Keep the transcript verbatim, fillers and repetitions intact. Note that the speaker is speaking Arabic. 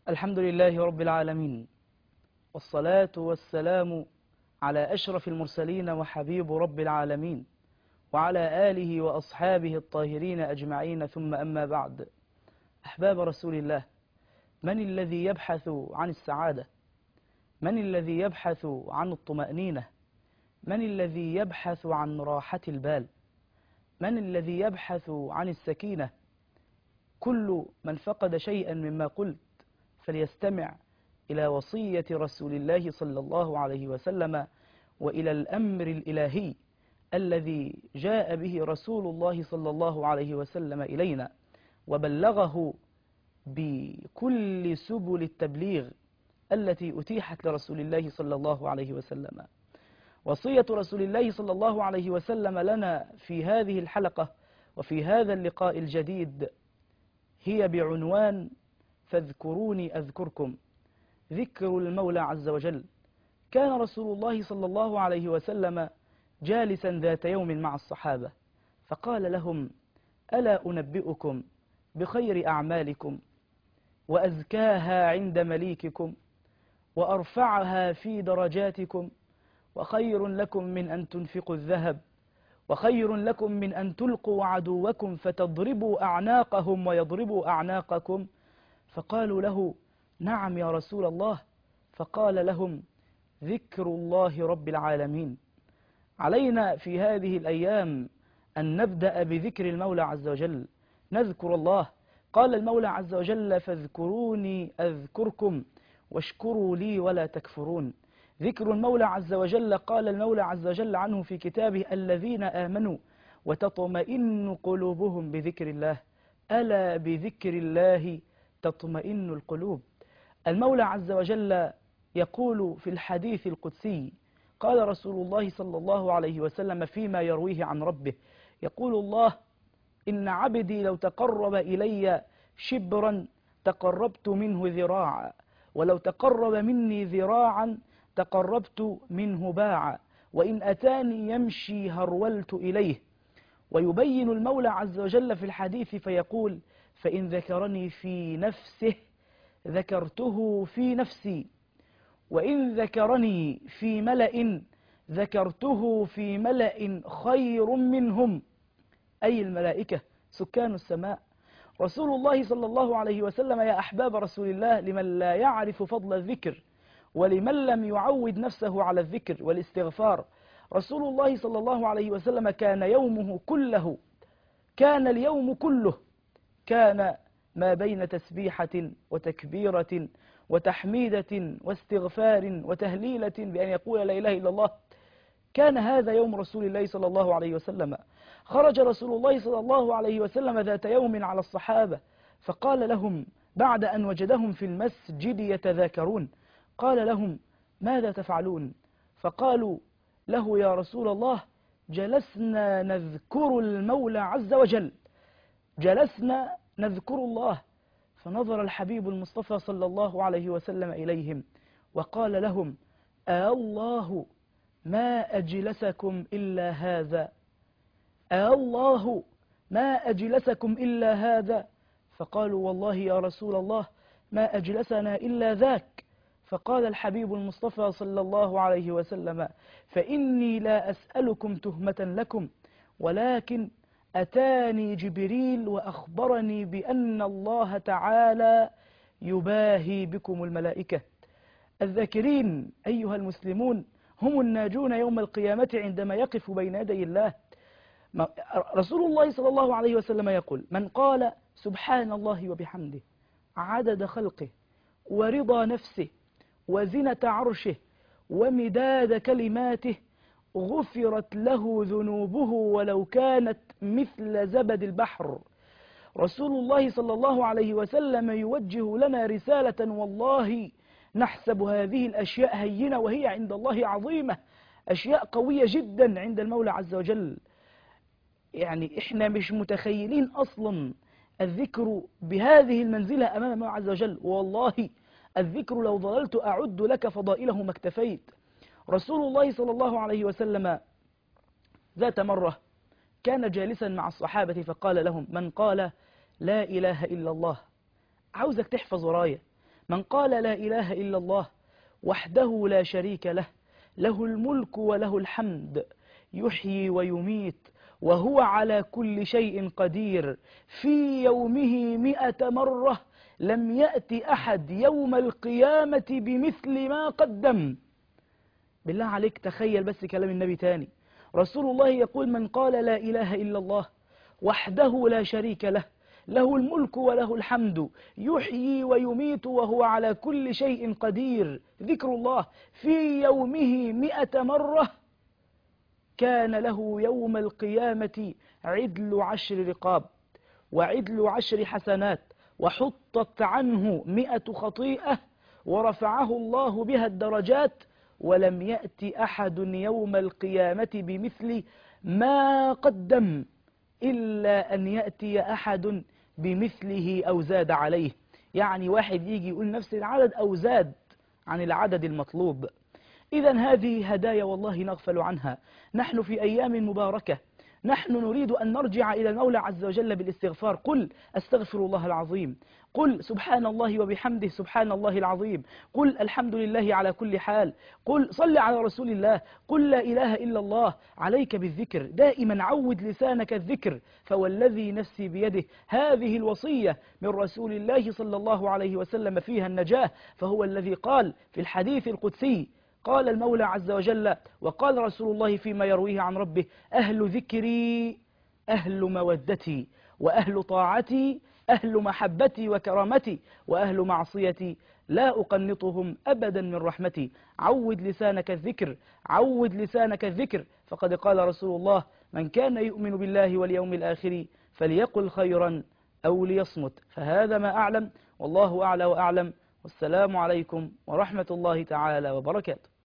الحمد لله رب العالمين، والصلاة والسلام على أشرف المرسلين وحبيب رب العالمين، وعلى آله وأصحابه الطاهرين أجمعين، ثم أما بعد. أحباب رسول الله، من الذي يبحث عن السعادة؟ من الذي يبحث عن الطمأنينة؟ من الذي يبحث عن راحة البال؟ من الذي يبحث عن السكينة؟ كل من فقد شيئا مما قلت فليستمع إلى وصية رسول الله صلى الله عليه وسلم وإلى الأمر الإلهي الذي جاء به رسول الله صلى الله عليه وسلم إلينا وبلغه بكل سبل التبليغ التي أتيحت لرسول الله صلى الله عليه وسلم. وصية رسول الله صلى الله عليه وسلم لنا في هذه الحلقة وفي هذا اللقاء الجديد هي بعنوان فاذكروني أذكركم، ذكر المولى عز وجل. كان رسول الله صلى الله عليه وسلم جالسا ذات يوم مع الصحابة فقال لهم: ألا أنبئكم بخير أعمالكم وأزكاها عند مليككم وأرفعها في درجاتكم، وخير لكم من أن تنفقوا الذهب، وخير لكم من أن تلقوا عدوكم فتضربوا أعناقهم ويضربوا أعناقكم. فقالوا له: نعم يا رسول الله. فقال لهم: ذكر الله رب العالمين. علينا في هذه الأيام أن نبدأ بذكر المولى عز وجل، نذكر الله. قال المولى عز وجل: فاذكروني أذكركم واشكروا لي ولا تكفرون. ذكر المولى عز وجل، قال المولى عز وجل عنه في كتابه: الذين آمنوا وتطمئن قلوبهم بذكر الله، ألا بذكر الله تطمئن القلوب. المولى عز وجل يقول في الحديث القدسي، قال رسول الله صلى الله عليه وسلم فيما يرويه عن ربه، يقول الله: إن عبدي لو تقرب إلي شبرا تقربت منه ذراعا، ولو تقرب مني ذراعا تقربت منه باعا، وإن أتاني يمشي هرولت إليه. ويبين المولى عز وجل في الحديث فيقول: فإن ذكرني في نفسه ذكرته في نفسي، وإن ذكرني في ملأ ذكرته في ملأ خير منهم، أي الملائكة سكان السماء. رسول الله صلى الله عليه وسلم يا أحباب رسول الله، لمن لا يعرف فضل الذكر ولمن لم يعود نفسه على الذكر والاستغفار، رسول الله صلى الله عليه وسلم كان يومه كله، كان اليوم كله كان ما بين تسبيحة وتكبيرة وتحميدة واستغفار وتهليلة بأن يقول لا إله إلا الله. كان هذا يوم رسول الله صلى الله عليه وسلم. خرج رسول الله صلى الله عليه وسلم ذات يوم على الصحابة فقال لهم بعد أن وجدهم في المسجد يتذاكرون، قال لهم: ماذا تفعلون؟ فقالوا له: يا رسول الله، جلسنا نذكر المولى عز وجل، جلسنا نذكر الله. فنظر الحبيب المصطفى صلى الله عليه وسلم إليهم وقال لهم: آه الله ما أجلسكم إلا هذا، آه الله ما أجلسكم إلا هذا. فقالوا: والله يا رسول الله ما أجلسنا إلا ذاك. فقال الحبيب المصطفى صلى الله عليه وسلم: فإني لا أسألكم تهمة لكم، ولكن أتاني جبريل وأخبرني بأن الله تعالى يباهي بكم الملائكة. الذاكرين أيها المسلمون هم الناجون يوم القيامة عندما يقف بين يدي الله. رسول الله صلى الله عليه وسلم يقول: من قال سبحان الله وبحمده عدد خلقه ورضا نفسه وزنة عرشه ومداد كلماته غفرت له ذنوبه ولو كانت مثل زبد البحر. رسول الله صلى الله عليه وسلم يوجه لنا رسالة، والله نحسب هذه الأشياء هينة وهي عند الله عظيمة، أشياء قوية جدا عند المولى عز وجل. يعني إحنا مش متخيلين أصلا الذكر بهذه المنزلة أمام الله عز وجل، والله الذكر لو ظللت أعد لك فضائله ما اكتفيت. رسول الله صلى الله عليه وسلم ذات مرة كان جالسا مع الصحابة فقال لهم: من قال لا إله إلا الله، عاوزك تحفظ ورايا، من قال لا إله إلا الله وحده لا شريك له، له الملك وله الحمد، يحيي ويميت وهو على كل شيء قدير، في يومه مئة مرة، لم يأت أحد يوم القيامة بمثل ما قدم. بالله عليك تخيل بس كلام النبي تاني. رسول الله يقول: من قال لا إله إلا الله وحده لا شريك له، له الملك وله الحمد، يحيي ويميت وهو على كل شيء قدير، ذكر الله في يومه مئة مرة، كان له يوم القيامة عدل عشر رقاب وعدل عشر حسنات، وحطت عنه مئة خطيئة ورفعه الله بها الدرجات، ولم يأت أحد يوم القيامة بمثل ما قدم إلا أن يأتي أحد بمثله أو زاد عليه. يعني واحد يجي يقول نفس العدد أو زاد عن العدد المطلوب. إذا هذه هدايا والله نغفل عنها. نحن في أيام مباركة، نحن نريد أن نرجع إلى المولى عز وجل بالاستغفار. قل أستغفر الله العظيم، قل سبحان الله وبحمده سبحان الله العظيم، قل الحمد لله على كل حال، قل صل على رسول الله، قل لا إله إلا الله. عليك بالذكر دائما، عود لسانك الذكر، فوالذي نفسي بيده هذه الوصية من رسول الله صلى الله عليه وسلم فيها النجاة، فهو الذي قال في الحديث القدسي، قال المولى عز وجل وقال رسول الله فيما يرويه عن ربه: أهل ذكري أهل مودتي، وأهل طاعتي أهل محبتي وكرامتي، وأهل معصيتي لا أقنطهم أبدا من رحمتي. عود لسانك الذكر، عود لسانك الذكر، فقد قال رسول الله: من كان يؤمن بالله واليوم الآخر فليقل خيرا أو ليصمت. فهذا ما أعلم، والله أعلى وأعلم، والسلام عليكم ورحمة الله تعالى وبركاته.